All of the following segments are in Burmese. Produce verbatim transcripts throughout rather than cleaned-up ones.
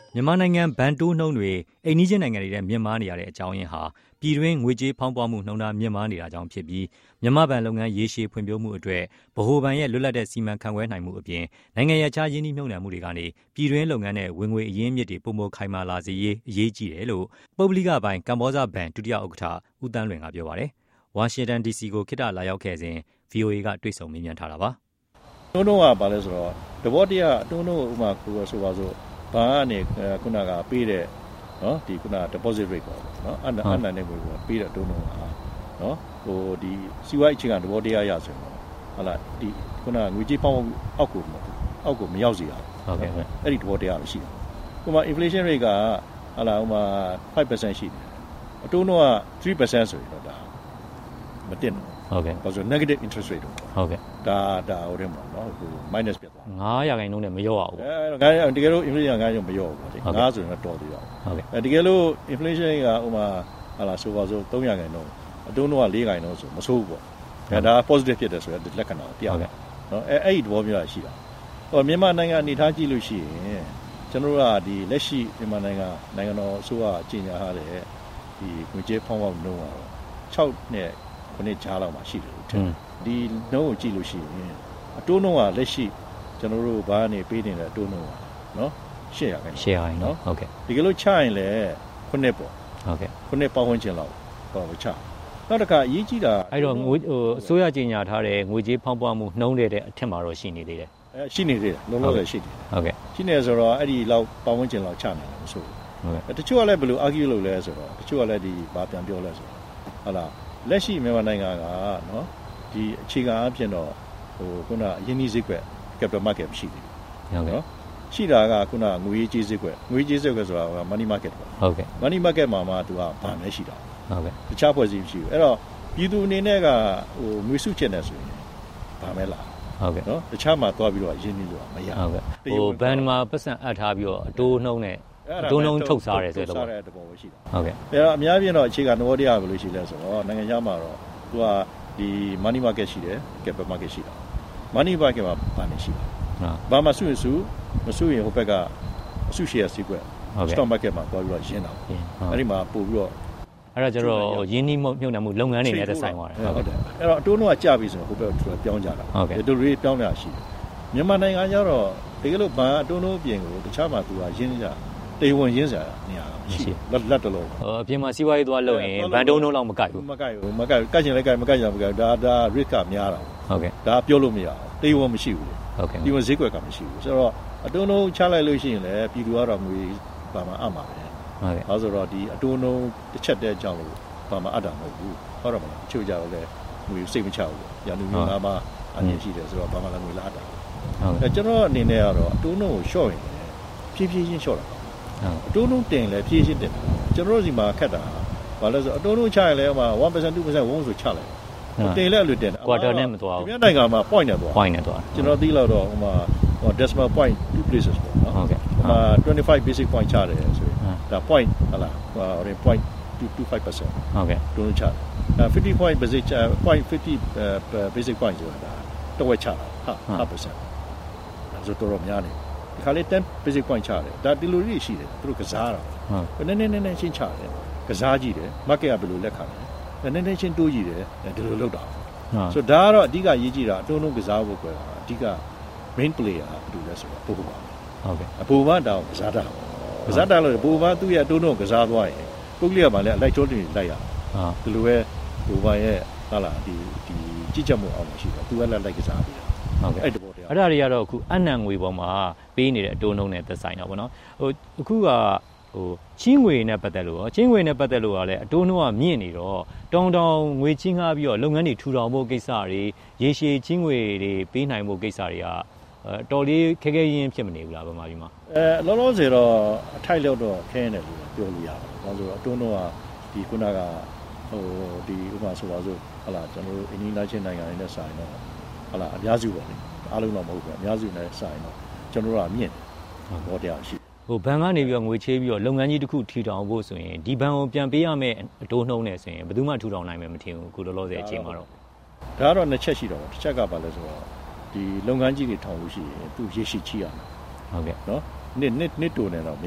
မြန်မာနိုင်ငံဘဏ်တိုးနှုန်းတွေအိမ်နီးချင်းနိုင်ငံတွေနဲ့မြင့်မားနေရတဲ့အကြောင်းရင်းဟာပြည်တွင်းငွေကြေးဖောင်းပွားမှုနှုန်းထားမြင့်မားနေတာကြောင့်ဖြစ်ပြီးမြန်မာဘဏ်လုပ်ငန်းရေရှည်ဖွံ့ဖြိုးမှုအတွက်ဗဟိုဘဏ်ရဲ့လွတ်လပ်တဲ့စီမံခန့်ခွဲနိုင်မှုအပြင်နိုင်ငံရဲ့ခြားရင်းနှီးမြှုပ်နှံမှုတွေကနေပြည်တွင်းလုပ်ငန်းနဲ့ဝင်ငွေအရင်းအမြစ်တွေပုံမခိုင်မာလာစေရေးအရေးကြီးတယ်လို့ပုဂ္ဂလိကဘဏ်ကမ္ဘောဇဘဏ်ဒုတိယဥက္ကဋ္ဌဦးတန်းလွင်ကပြောပါတယ်။ဝါရှင်တန်ဒီစီကိုခေတ္တလာရောက်ခဲ့စဉ် ဗွီအိုအေကတွေ့ဆုံမေးမြန်းထားတာပါ။တုံးတုံးကပါလဲဆိုတော့တဘောတရတုံးတုံးဥမာကိုဆိုပါစို့ဘာကနေခုနကပေးတဲ့နော်ဒီခုန deposit rate ပေါ့နော်အနအနနဲ့ကိုပေးတဲ့တုံးတုံးကနော်ဟိုဒီစီဝိုင်းအချိန်ကတဘောတရရဆိုရင်ဟုတ်လားဒီခုနငွေကြေးပေါင်းအောက်ကိုအောက်ကိုမရောက်စေရဟုတ်ကဲ့အဲ့ဒီတဘောတရရှိတယ်။ဥမာ inflation rate ကဟုတ်လားဥမာ five percent ရှိတယ်အတုံးတုံးက three percent ဆိုရင်တော့ဒါမတင်ဘူးဟုတ်ကဲ့ဘာလို့ negative interest rate ဟုတ်ကဲ့ဒါဒါဟိုတဲ့မှာနော်ဟို minus ပြတ်သွား nineရာခိုင်နှုန်းနဲ့မရော့အောင်အဲငါတကယ်လို့ inflation ငါရောမရော့ဘူးပေါ့ငါဆိုရင်တော့တော်သေးရောဟုတ်ကဲ့အဲတကယ်လို့ inflation ကဥမာဟာလာဆိုပါစို့threeရာခိုင်နှုန်းအတုံးတော့fourရာခိုင်နှုန်းဆိုမဆိုးဘူးပေါ့အဲဒါ positive ဖြစ်တယ်ဆိုတော့လက္ခဏာတရားပဲနော်အဲအဲ့ဒီသဘောမျိုးရှိတာဟောမြန်မာနိုင်ငံအနေထားကြည့်လို့ရှိရင်ကျွန်တော်တို့ကဒီလက်ရှိမြန်မာနိုင်ငံနိုင်ငံတော်အစိုးရကြီးညာထားတဲ့ဒီငွေကြေးဖောင်းဖောင်းနှုန်းကတော့sixနဲ့ခုနှစ်ကြားလောက်မှာရှိတယ်လို့ထင်တယ်ဒီနှုန်းကိုကြည့်လို့ရှိရင်အတိုးနှုန်းကလက်ရှိကျွန်တော်တို့ဘာနေပေးနေတဲ့အတိုးနှုန်းပါနော်eightရာခိုင်နှုန်း eightရာခိုင်နှုန်းဟုတ်ကဲ့ဒီကလို့ချရင်လည်းခုနှစ်ပေါ့ဟုတ်ကဲ့ခုနှစ်ပေါင်းဝင်ကျင်လောက်ပေါ့ချနောက်တစ်ခါအရေးကြီးတာအဲ့တော့ငွေဟိုအစိုးရကြီးညာထားတဲ့ငွေကြေးဖောင်းပွားမှုနှုန်းတဲ့အထက်မှာတော့ရှိနေသေးတယ်အဲရှိနေသေးတယ်လုံးလုံးလည်းရှိတယ်ဟုတ်ကဲ့ရှိနေဆိုတော့အဲ့ဒီလောက်ပေါင်းဝင်ကျင်လောက်ချနေတယ်မဆိုဘူးဟုတ်ကဲ့တချို့ကလည်းဘယ်လို argue လုပ်လဲဆိုတော့တချို့ကလည်းဒီဘာပြန်ပြောလဲဆိုတော့ဟုတ်လားလက်ရှိမြန်မာနိုင်ငံကနော်ဒီအခြေခံအဖြစ်တော့ဟိုခုနအရင်းနှီးဈေးကွက် capital market မရှိသေးဘူးဟုတ်ကဲ့နော်ရှိတာကခုနငွေကြေးဈေးကွက်ငွေကြေးဈေးကွက်ဆိုတာက money market ပေါ့ဟုတ်ကဲ့ money market မှာမှသူကဘာလဲရှိတာဟုတ်ကဲ့တခြားဖွဲ့စည်းမရှိဘူးအဲ့တော့ပြည်သူအနေနဲ့ကဟိုငွေစုချက်နေဆိုရင်ဘာမဲလားဟုတ်ကဲ့နော်တခြားမှာသွားပြီးတော့ရင်းနှီးလို့မရဟုတ်ကဲ့ဟိုဘဏ်မှာပတ်စံအပ်ထားပြီးတော့အတိုးနှုန်းနဲ့အတိုးနှုန်းထုတ်စားတယ်ဆိုတော့စားတဲ့တဘောပဲရှိတာဟုတ်ကဲ့အဲ့တော့အများကြီးတော့အခြေခံသဘောတရားဘယ်လိုရှိလဲဆိုတော့နိုင်ငံခြားမှာတော့သူကဒီ money market ရှိတယ် capital market ရှိတာ money market မှာဘာနေရှိတာဘာမှစုရစုမစုရင်ဟိုဘက်ကအစု share စီးကွက် stock market မှာသွားပြီးတော့ရင်းတာအဲ့ဒီမှာပို့ပြီးတော့အဲ့တော့ကျတော့ရင်းနှီးမြှုပ်နှံမှုလုပ်ငန်းတွေနဲ့သက်ဆိုင်သွားတယ်ဟုတ်တယ်အဲ့တော့အတိုးနှုန်းကကျပြီဆိုတော့ဟိုဘက်ကပြောင်းကြတာဒီလိုတွေပြောင်းနေတာရှိတယ်မြန်မာနိုင်ငံကျတော့တကယ်လို့ဘဏ်အတိုးနှုန်းပြင်ကိုတခြားမှာသူကရင်းကြတေဝင်ရင်းစရာနေရာမရှိလက်လက်တလုံးဟိုအပြင်မှာစီးပွားရေးသွားလုပ်ရင်ဘဏ်တုံးလုံးလောက်မကိုက်ဘူးမကိုက်ဘူးမကိုက်ဘူးကိုက်ချင်လည်းကိုက်မကိုက်ချင်မကိုက်ဒါဒါ risk ကများတာဟုတ်ကဲ့ဒါပြောလို့မရဘူးတေဝင်မရှိဘူးဟုတ်ကဲ့ဒီဝင်ဈေးကွက်ကမရှိဘူးဆိုတော့အတိုးနှုန်းချလိုက်လို့ရှိရင်လည်းပြည်သူကတော့ငွေဘာမှအမှာပဲဟုတ်ကဲ့အဲဆိုတော့ဒီအတိုးနှုန်းတစ်ချက်တည်းကြောင့်လို့ဘာမှအပ်တာမဟုတ်ဘူးဟုတ်တော့မလားချို့ကြတော့လည်းငွေစိတ်မချဘူးရန်သူမျိုးသားမှအမြင်ရှိတယ်ဆိုတော့ဘာမှလည်းငွေလာတာဟုတ်ကဲ့အဲကျွန်တော်အနေနဲ့ကတော့အတိုးနှုန်းကို short ရင်ဖြည်းဖြည်းချင်း short တာဟုတ်အတိုးနှုန်းတင်လည်းဖြည်းဖြည်းတင်ကျွန်တော်တို့ဒီမှာခက်တာဘာလဲဆိုအတိုးနှုန်းချရင်လည်းဟိုမှာ one percent two percent ဝန်းဆိုချလိုက်တင်လည်းအလွတ်တင် quarter နဲ့မသွားဘူးဒီမြန်မာနိုင်ငံမှာ point နဲ့သွား point နဲ့သွားကျွန်တော်သိလို့တော့ဟိုမှာ decimal point two places ပေါ့နော်ဟုတ်ကဲ့ဟိုမှာtwenty-five basic point ချတယ်ဆိုရင်ဒါ point ဟလာဟို point two to five percent ဟုတ်ကဲ့တုံးချတယ်အဲfifty point basic point fifty basic point ဆိုတာတော့ဝက်ချတာဟာ half percent ဆိုတော့တော်များနေဒီခါလေးten basic point ချတယ်ဒါဒီလိုကြီးရှိတယ်သူတို့ကစားတာဟုတ်နည်းနည်းနည်းနည်းချင်းချတယ်ကစားကြည့်တယ် market ကဘယ်လိုလက်ခံလဲနည်းနည်းချင်းတိုးကြည့်တယ်ဒီလိုလုပ်တာဆိုတော့ဒါကတော့အဓိကရေးကြည့်တာအတုံးလုံးကစားဖို့ကွယ်တာအဓိက main player ကဘယ်လိုလဲဆိုတော့ပို့ပါဟုတ်ကဲ့အပူပန်းတောင်ကစားတာကစားတာလို့ပို့ပန်းသူ့ရဲ့အတုံးလုံးကစားသွားရင်ပုတ်ကလေးကမှလည်းလိုက်ချိုးတင်လိုက်ရအောင်ဒီလိုပဲပို့ပန်းရဲ့ဟာလာဒီဒီကြည့်ချက်မှုအောင်ရှိတယ်သူကလည်းလိုက်ကစားပြီးတာဟုတ်ကဲ့အဲ့တဘောတရားအဲ့ဒါတွေကတော့အခုအနံငွေပေါ်မှာပေးနေတဲ့အတိုးနှုန်းနဲ့သက်ဆိုင်တော့ဗောနော်ဟိုအခုကဟိုချင်းငွေနဲ့ပတ်သက်လို့ရောချင်းငွေနဲ့ပတ်သက်လို့ကလည်းအတိုးနှုန်းကမြင့်နေတော့တောင်တောင်ငွေချင်းငှားပြီးတော့လုပ်ငန်းတွေထူထောင်ဖို့ကိစ္စတွေရေရှည်ချင်းငွေတွေပေးနိုင်ဖို့ကိစ္စတွေကတော်လေးခဲခဲရင်းဖြစ်မနေဘူးလားဗမာပြည်မှာအဲလောလောဆယ်တော့အထိုက်လောက်တော့ခဲနေတယ်လို့ပြောလို့ရတယ်။ဘာလို့လဲဆိုတော့အတိုးနှုန်းကဒီခုနကဟိုဒီဥပမာဆိုပါစို့ဟလာကျွန်တော်တို့အင်းကြီးနားချင်းနိုင်ငံတွေနဲ့ဆိုင်တော့ဟလာအများစုပေါ့လေအားလုံးတော့မဟုတ်ဘူးအများစုနဲ့ဆိုင်တော့ကျွန်တော်တို့ကမြင့်တယ်ဘောတရားရှိဟိုဘဏ်ကနေပြီးတော့ငွေချေးပြီးတော့လုပ်ငန်းကြီးတစ်ခုထူထောင်ဖို့ဆိုရင်ဒီဘဏ်ကိုပြန်ပေးရမယ့်အတိုးနှုန်းနဲ့ဆိုရင်ဘယ်သူမှထူထောင်နိုင်မယ်မထင်ဘူးအခုလောလောဆယ်အချိန်မှာတော့ဒါကတော့နှစ်ချက်ရှိတော့တစ်ချက်ကပါလဲဆိုတော့ဒီလုပ်ငန်းကြီးတွေထောင်လို့ရှိရင်သူရေရှိချီရမှာဟုတ်ကဲ့နော်နှစ်နှစ်နှစ်တိုနေတော့မရတော့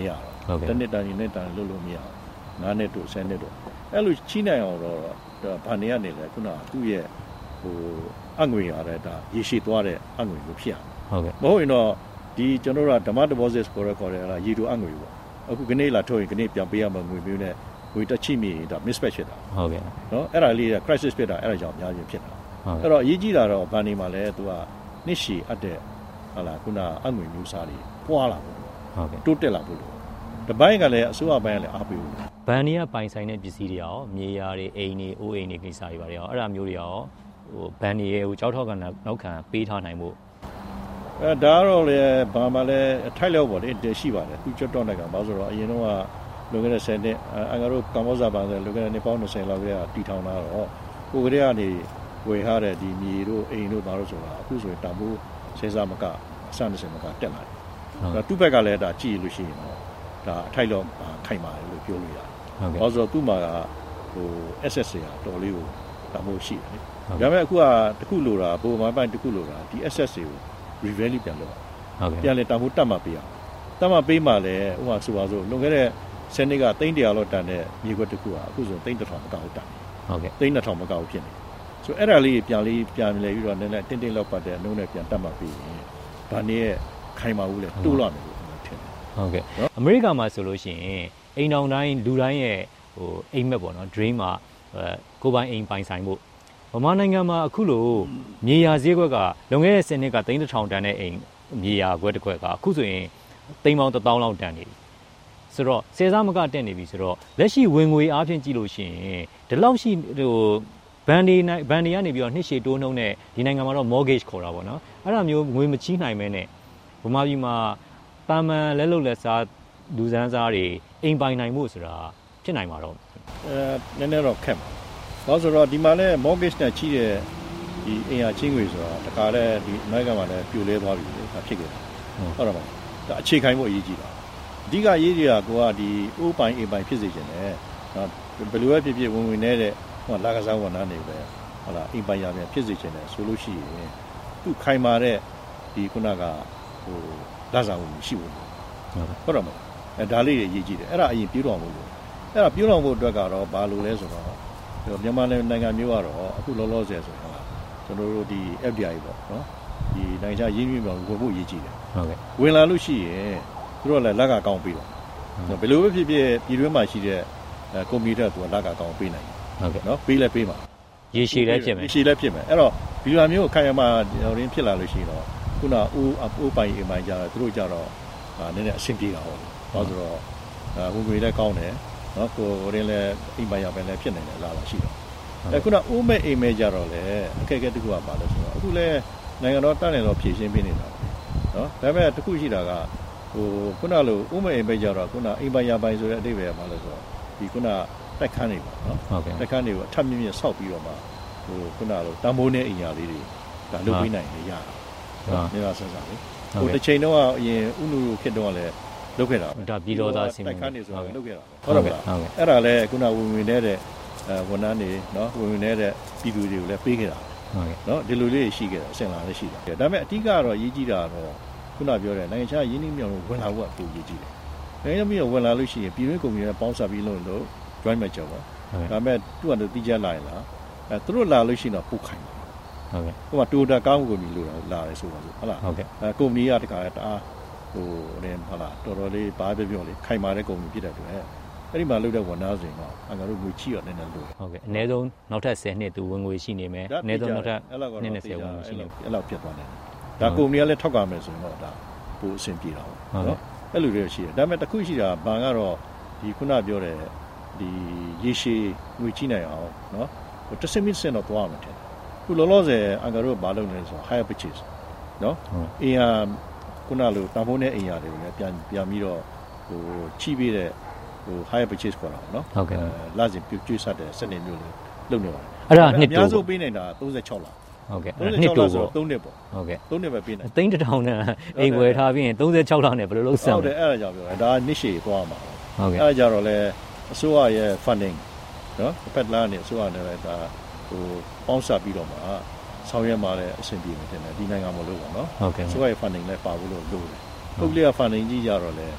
တနစ်တန်နေတန်လို့လို့မရငါးနှစ်တို့ဆယ်နှစ်တို့အဲ့လိုချိနိုင်အောင်တော့ဘာနေရနေလဲခုနကသူ့ရဲ့ဟိုအငွေရတဲ့ဒါရေရှည်သွားတဲ့အငွေကိုဖြစ်အောင်ဟုတ်ကဲ့မဟုတ်ရင်တော့ဒီကျွန်တော်တို့ကဓမ္မ deposit ကိုခေါ်ရတာရေတူအငွေပေါ့အခုကနေလာထုတ်ရင်ကနေပြန်ပေးရမှာငွေမျိုးနဲ့ငွေတက်ချိမိဒါ mismatch ဖြစ်တာဟုတ်ကဲ့နော်အဲ့ဒါလေးက crisis ဖြစ်တာအဲ့ဒါကြောင့်အများကြီးဖြစ်တာအဲ့တော့အရေးကြီးတာတော့ဘာနေမှာလဲသူကနှစ်ရှည်အပ်တဲ့ဟာလာခုနအငွေမျိုးစားတွေပွားလာပေါ့ဟုတ်ကဲ့တိုးတက်လာဖို့လို့တပိုင်းကလည်းအစိုးရပိုင်းကလည်းအားပေးဘူးဘန်နီကပိုင်ဆိုင်တဲ့ပစ္စည်းတွေရောမြေယာတွေအိမ်တွေအိုးအိမ်တွေကိစ္စတွေပါတယ်ရောအဲ့ဒါမျိုးတွေရောဟိုဘန်နီရဲ့ဟိုကြောက်ထောက်ကနောက်ခံပေးထားနိုင်ဖို့အဲဒါတော့လေဘာမှလည်းအထိုက်လောက်ပေါ့လေတရှိပါတယ်သူကျွတ်တော့နိုင်ကဘာဆိုတော့အရင်တော့ကလွန်ခဲ့တဲ့ဆယ်နှစ်အငါတို့ကမ္ဘောဇာပန်ဆိုလွန်ခဲ့တဲ့နှစ်ပေါင်း၂၀လောက်ကတီထောင်လာတော့ကိုကလေးကနေဝယ်ထားတဲ့ဒီမြေတို့အိမ်တို့ဘာလို့ဆိုတာအခုဆိုရင်တံပိုးစေစားမကအစ၂၀မကတက်လာတယ်အဲသူ့ဘက်ကလည်းဒါကြည့်လို့ရှိရင်တော့ဒါအထိုက်လောက်ခိုင်ပါတယ်လို့ပြောလို့ရတယ်။ဘာလို့ဆိုတော့သူ့မှာကဟို S S ရာတော်လေးကိုတမိုးရှိတယ်။ဒါပေမဲ့အခုကတခုလိုတာဘိုးမိုင်းပိုင်းတခုလိုတာဒီ S S ကို revalue ပြန်လုပ်။ဟုတ်ကဲ့။ပြန်လေတမိုးတက်မှပေးအောင်။တက်မှပေးမှလည်းဥပမာဆိုပါစို့လွန်ခဲ့တဲ့ဆယ်နှစ်ကသိန်းတရာလောက်တန်တဲ့မြေခွက်တစ်ခုကအခုဆိုသိန်းတစ်ထောင်မကောက်ဘူးတက်။ဟုတ်ကဲ့။သိန်းနှစ်ထောင်မကောက်ဘူးဖြစ်နေ။ဆိုအဲ့ဒါလေးပြန်လေးပြန်လေပြီးတော့နည်းနည်းတင်းတင်းလောက်ပတ်တဲ့အနှုံးနဲ့ပြန်တက်မှပေးရင်ဗာနေရဲ့ခိုင်မာဘူးလေတိုးလာမယ်လို့ထင်တယ်။ဟုတ်ကဲ့။အမေရိကန်မှာဆိုလို့ရှိရင်အိမ်တော်တိုင်းလူတိုင်းရဲ့ဟိုအိမ်မက်ပေါ့နော် dream မှာကိုပိုင်အိမ်ပိုင်ဆိုင်ဖို့ဗမာနိုင်ငံမှာအခုလိုမြေယာဈေးကွက်ကလွန်ခဲ့တဲ့ဆယ်နှစ်ကသိန်းတစ်ထောင်တန်တဲ့အိမ်မြေယာကွက်တစ်ကွက်ကအခုဆိုရင်သိန်းပေါင်းတစ်သောင်းလောက်တန်နေပြီဆိုတော့ဆယ်စားမကတက်နေပြီဆိုတော့လက်ရှိဝင်ငွေအားဖြင့်ကြည့်လို့ရှိရင်ဒီလောက်ရှိဟိုဘန်ဒီဘန်ဒီကနေပြီးတော့နှစ်ရှည်တိုးနှုန်းနဲ့ဒီနိုင်ငံမှာတော့ mortgage ခေါ်တာပေါ့နော်အဲ့ဒါမျိုးငွေမချီးနိုင်မဲနဲ့ဗမာပြည်မှာတာမန်လက်လုပ်လက်စားလူစန်းစားတွေအိမ်ပိုင်နိုင်မှုဆိုတာဖြစ်နိုင်မှာတော့အဲနည်းနည်းတော့ခက်ပါဘာလို့ဆိုတော့ဒီမှာလည်း mortgage နဲ့ချီးတဲ့ဒီအိမ်ယာချင်းငွေဆိုတာတခါလဲဒီအမေရိကန်မှာလည်းပြိုလဲသွားပြီလေဒါဖြစ်ခဲ့တယ်ဟုတ်တယ်မလားဒါအခြေခိုင်ဖို့အရေးကြီးတာအဓိကအရေးကြီးတာကိုကဒီအိုးပိုင်အိမ်ပိုင်ဖြစ်စေချင်တယ်နော်ဘယ်လိုပဲဖြစ်ဖြစ်ဝင်ဝင်နေတဲ့ဟိုလာကစားဝန်ထမ်းတွေပဲဟုတ်လားအိမ်ပိုင်ရပြန်ဖြစ်စေချင်တယ်ဆိုလို့ရှိရင်သူ့ခိုင်မာတဲ့ဒီခုနကဟိုလာစားမှုရှိဘူးဟုတ်တယ်မလားအဲဒါလေးတွေအရေးကြီးတယ်အဲ့ဒါအရင်ပြောတော်ဖို့လို့အဲ့ဒါပြောတော်ဖို့အတွက်ကတော့ဘာလို့လဲဆိုတော့မြန်မာနိုင်ငံမျိုးကတော့အခုလောလောဆယ်ဆိုတော့ကျွန်တော်တို့ဒီ F D I ပေါ့နော်ဒီနိုင်ငံခြားရင်းနှီးမြှုပ်နှံမှုဝင်ဖို့အရေးကြီးတယ်ဟုတ်ကဲ့ဝင်လာလို့ရှိရင်သူတို့လည်းလက်ကကောင်းပြီးတော့ဘယ်လိုပဲဖြစ်ဖြစ်ပြည်တွင်းမှာရှိတဲ့ကုမ္ပဏီတွေကသူကလက်ကကောင်းပေးနိုင်တယ်ဟုတ်ကဲ့နော်ပေးလဲပေးမှာရေရှည်လည်းဖြစ်မယ်ရေရှည်လည်းဖြစ်မယ်အဲ့တော့ဒီလိုမျိုးခိုင်ရမှာရင်းဖြစ်လာလို့ရှိရင်တော့ခုနအိုးအိုးပိုင်အိမ်ပိုင်ကြတော့သူတို့ကြတော့နည်းနည်းအဆင်ပြေတာဟုတ်ဘာလို့ဆိုတော့ဝင်ငွေလည်းကောင်းတယ်နော်ကိုရင်းလည်းအိမ်ပိုင်ရပဲလည်းဖြစ်နေတယ်လားလားရှိတော့အဲခုနအိုးမဲ့အိမ်မဲ့ကြတော့လေအခက်အခဲတစ်ခုကပါလို့ဆိုတော့အခုလည်းနိုင်ငံတော်တန်းနေတော့ဖြည့်ရှင်းပေးနေတာနော်ဒါပေမဲ့တစ်ခုရှိတာကဟိုခုနလိုအိုးမဲ့အိမ်မဲ့ကြတော့ခုနအိမ်ပိုင်ရပိုင်ဆိုတဲ့အဓိပ္ပာယ်ပါလို့ဆိုတော့ဒီခုနတက်ခန်းနေပါနော်ဟုတ်ကဲ့တက်ခန်းတွေကိုအထပ်မြင့်မြင့်ဆောက်ပြီးတော့မှဟိုခုနလိုတံမိုးနဲ့အိမ်ယာလေးတွေဒါလုပ်ပေးနိုင်နေရတာဟုတ်နေပါဆက်စားလေဟိုတစ်ချိန်တော့အရင်ဥနုခစ်တော့လည်းလုပ်ခဲ့တာပဲဒါပြည်တော်သားစီမံတက်ခန်းနေဆိုတာလုပ်ခဲ့တာပဲဟုတ်ကဲ့ဟုတ်ကဲ့အဲ့ဒါလည်းခုနဝင်ဝင်နေတဲ့အဲဝန်ထမ်းတွေနော်ဝင်ဝင်နေတဲ့ပြည်သူတွေကိုလည်းပေးခဲ့တာဟုတ်ကဲ့နော်ဒီလိုလေးရှိခဲ့တာအဆင်လာလည်းရှိတာဒါပေမဲ့အဓိကတော့ရေးကြည့်တာတော့ခုနပြောတဲ့နိုင်ငံခြားရင်းနှီးမြှုပ်နှံမှုဝင်လာဖို့အတူရေးကြည့်တယ်နိုင်ငံမျိုးဝင်လာလို့ရှိရင်ပြည်တွင်းကုမ္ပဏီတွေပေါင်းစပ်ပြီးလို့လို့ joint venture ပေါ့ဒါပေမဲ့သူ့အတူတိကျလာရင်လားအဲသူတို့လာလို့ရှိရင်တော့ပုတ်ခိုင်းဟုတ်ကဲ့ဟိုမှာတိုတာကောင်းကုမ္ပဏီလို့လာတယ်ဆိုပါစို့ဟုတ်လားဟုတ်ကဲ့အဲကုမ္ပဏီကတခါတအားဟိုလည်းဟုတ်လားတော်တော်လေးဘာပြောပြောလေးခိုင်မာတဲ့ကုမ္ပဏီဖြစ်တဲ့အတွက်အဲ့ဒီမှာလုပ်တဲ့ဝန်ထမ်းဆိုရင်တော့အငါတို့ငွေချီရနေတယ်လို့ဟုတ်ကဲ့အနည်းဆုံးနောက်ထပ်ဆယ်နှစ်သူဝင်ငွေရှိနေမယ်အနည်းဆုံးနောက်ထပ်နှစ်၂၀ဝင်ငွေရှိနေအဲ့လောက်ဖြစ်သွားတယ်ဒါကုမ္ပဏီကလည်းထောက်ကြမယ်ဆိုရင်တော့ဒါပိုအဆင်ပြေတာပေါ့နော်အဲ့လိုတွေရှိတယ်ဒါပေမဲ့တစ်ခုရှိတာဘဏ်ကတော့ဒီခုနပြောတဲ့ဒီရေရှည်ငွေချီနိုင်အောင်နော်ဟိုတစ်စမစ်စင်တော့သွားမှာတယ်ခုလောလောဆယ်အငါတို့ဘာလုပ်နေလဲဆိုတော့ higher purchase နော်အင်အားခုနလိုတံမိုးနဲ့အင်အားတွေကိုလည်းပြန်ပြန်ပြီးတော့ဟိုချီးပေးတဲ့ဟို higher purchase ခေါ်တာပေါ့နော်ဟုတ်ကဲ့လာစဉ်ပြွေးဆက်တဲ့စနစ်မျိုးလေးလုပ်နေပါတယ်အဲ့ဒါနှစ်တိုးအများဆုံးပေးနေတာ၃၆လဟုတ်ကဲ့နှစ်တိုးဆိုသုံးနှစ်ပေါ့ဟုတ်ကဲ့သုံးနှစ်ပဲပေးနေသိန်းတစ်ထောင်နဲ့အိမ်ဝယ်ထားပြီးရင်၃၆လနဲ့ဘယ်လိုလုပ်ဆံဟုတ်တယ်အဲ့ဒါကြောင့်ပြောတာဒါနှစ်ရှည်သွားမှာဟုတ်ကဲ့အဲ့ဒါကြတော့လေအစိုးရရဲ့ funding နော်ဖက်လာနေအစိုးရနဲ့ဒါဟိုပေါင်းစပ်ပြီးတော့မှဆောင်ရွက်မှာလည်းအဆင်ပြေနေတယ်ဒီနိုင်ငံမလို့ပေါ့နော်ဟုတ်ကဲ့အစိုးရရဲ့ funding လည်းပါဖို့လို့လိုတယ်ပုဂ္ဂလိက funding ကြီးကြတော့လေအဲ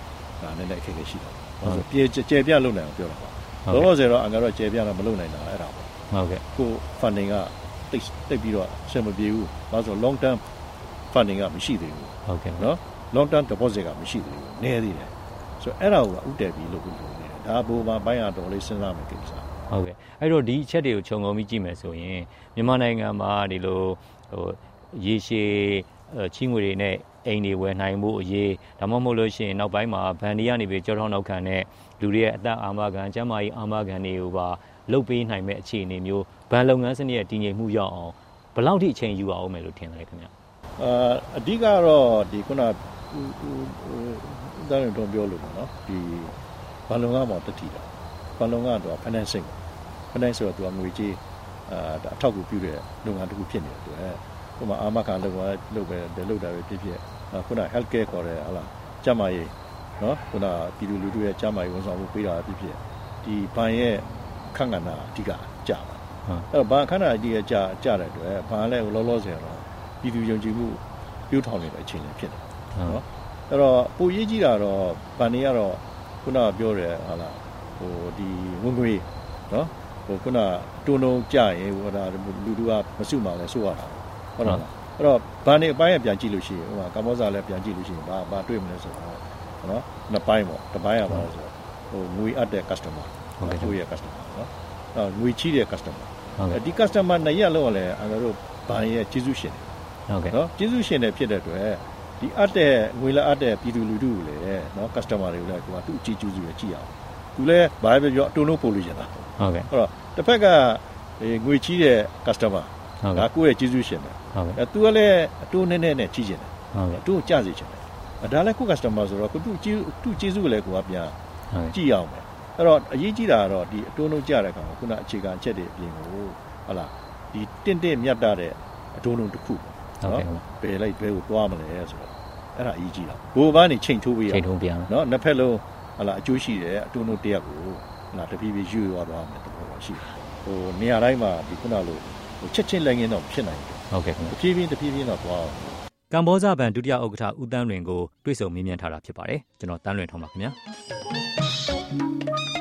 ဒါနဲ့လည်းအခက်အခဲရှိတယ်ဟုတ်ဆိုပြေကျေပြလုံနိုင်အောင်ပြောတာပါလောလောဆယ်တော့အငါတို့ကျေပြတော့မလုံနိုင်တာအဲ့ဒါပေါ့ဟုတ်ကဲ့ကို funding ကတိတ်တိတ်ပြီးတော့အဆင်မပြေဘူးဘာလို့ဆို long term funding ကမရှိသေးဘူးဟုတ်ကဲ့နော် long term deposit ကမရှိသေးဘူးနည်းသေးတယ်ဆိုတော့အဲ့ဒါကိုဥတည်ပြီးလုပ်ပြီးလုပ်နေတယ်ဒါဘူမှာဘိုင်းရတော်လေးစဉ်းစားမယ်ကိစ္စဟုတ်ကဲ့အဲ့တော့ဒီအချက်တွေကိုခြုံငုံပြီးကြည့်မယ်ဆိုရင်မြန်မာနိုင်ငံမှာဒီလိုဟိုရေရှည်ချီးငွေတွေနဲ့အိမ်တွေဝယ်နိုင်မှုအရေးဒါမှမဟုတ်လို့ရှိရင်နောက်ပိုင်းမှာဗန်ဒီကနေပြီးကြောထောက်နောက်ခံတဲ့လူတွေရဲ့အသက်အာမခံကျန်းမာရေးအာမခံတွေကိုပါလုတ်ပေးနိုင်မဲ့အခြေအနေမျိုးဗန်လုပ်ငန်းစနစ်ရဲ့တည်ငြိမ်မှုရောက်အောင်ဘယ်လောက်ထိအချိန်ယူအောင်မယ်လို့ထင်တယ်ခင်ဗျာအာအဓိကတော့ဒီခုနဥဒန်းတော်ပြောလို့ပေါ့နော်ဒီဗန်လုပ်ငန်းမှာတတိတာဗန်လုပ်ငန်းတော့ financing finance ဆိုတော့သူကငွေကြေးအာအထောက်အကူပြုတဲ့လုပ်ငန်းတစ်ခုဖြစ်နေတယ်သူကဟိုမှာအာမခံလုပ်ပါလုပ်ပဲလုပ်တာပဲဖြစ်ဖြစ်ခုန health care ခေါ်တဲ့ဟာလားကျန်းမာရေးနော်ခုနပြည်သူလူထုရဲ့ကျန်းမာရေးဝန်ဆောင်မှုပေးတာဖြစ်ဖြစ်ဒီဘဏ်ရဲ့ခန့်ကဏ္ဍအဓိကကြာပါအဲ့တော့ဘဏ်ခန့်ကဏ္ဍအဓိကကြာကြာတဲ့အတွက်ဘဏ်လည်းလောလောဆယ်တော့ပြည်သူယုံကြည်မှုပြုထောင်နေတဲ့အခြေအနေဖြစ်တယ်နော်အဲ့တော့ပိုရေးကြီးတာတော့ဘဏ်တွေကတော့ခုနပြောတယ်ဟာလားဟိုဒီဝင်ငွေနော်ဟိုခုနတုံတုံကြာရင်ဟိုဒါလူထုကမစုမှလည်းစိုးရတာဟုတ်လားအဲ့တော့ဘဏ်တွေအပိုင်းကပြန်ကြည့်လို့ရှိရင်ဟိုကကမ္ဘောဇာလည်းပြန်ကြည့်လို့ရှိရင်ဘာဘာတွေ့မလဲဆိုတော့နော်နှစ်ပိုင်းပေါ့တစ်ပိုင်းကဘာလဲဆိုတော့ဟိုငွေအပ်တဲ့ customer ဟုတ်ကဲ့သူ့ရဲ့ customer နော်အဲ့ငွေချီးတဲ့ customer ဟုတ်ကဲ့ဒီ customer နှစ်ရက်လောက်လည်းအငါတို့ဘဏ်ရဲ့ကျေးဇူးရှင်ဟုတ်ကဲ့နော်ကျေးဇူးရှင်တွေဖြစ်တဲ့အတွက်ဒီအပ်တဲ့ငွေလာအပ်တဲ့ပြည်သူလူထုကိုလည်းနော် customer တွေကိုလည်းကိုကသူ့အကြည့်ကျူးစုရကြည့်အောင်သူလည်းဘာပဲပြောအတုံးလုံးပို့လို့ရတာဟုတ်ကဲ့အဲ့တော့တစ်ဖက်ကငွေချီးတဲ့ customer ဒါကိုယ့်ရဲ့ကျေးဇူးရှင်တယ်ဟုတ်ကဲ့အဲသူကလည်းအတိုးနည်းနည်းနဲ့ချီးကျင်တယ်ဟုတ်ကဲ့အတိုးကြစေချင်တယ်ဒါလည်းကိုယ့် customer ဆိုတော့ကိုသူ့သူ့ကျေးဇူးကိုလည်းကိုကပြန်ကြည့်အောင်ပဲအဲ့တော့အရေးကြီးတာကတော့ဒီအတိုးနှုတ်ကြတဲ့အခါမှာခုနအခြေခံအချက်တွေအပြင်ကိုဟုတ်လားဒီတင့်တင့်မြတ်တဲ့အတိုးနှုတ်တစ်ခုပေါ့နော်ဘယ်လိုက်ဘယ်ကိုသွားမလဲဆိုတော့အဲ့ဒါအရေးကြီးတာဘိုးဘန်းနေချိန်ထိုးပေးရချိန်ထိုးပြန်နော်နှစ်ဖက်လုံးဟုတ်လားအကျိုးရှိတယ်အတိုးနှုတ်တရက်ကိုဟုတ်လားတဖြည်းဖြည်းရွေ့သွားသွားမယ်တော့ရှိတယ်ဟိုနေရာတိုင်းမှာဒီခုနလိုချက်ချင်းလည်းငင်းတော့ဖြစ်နိုင်တယ်ဟုတ်ကဲ့တဖြည်းဖြည်းတဖြည်းဖြည်းတော့သွားအောင်ကမ္ဘောဇဘဏ်ဒုတိယဥက္ကဋ္ဌဦးတန်းလွင်ကိုတွေ့ဆုံမေးမြန်းထားတာဖြစ်ပါတယ်ကျွန်တော်တန်းလွင်ထုံးပါခင်ဗျာ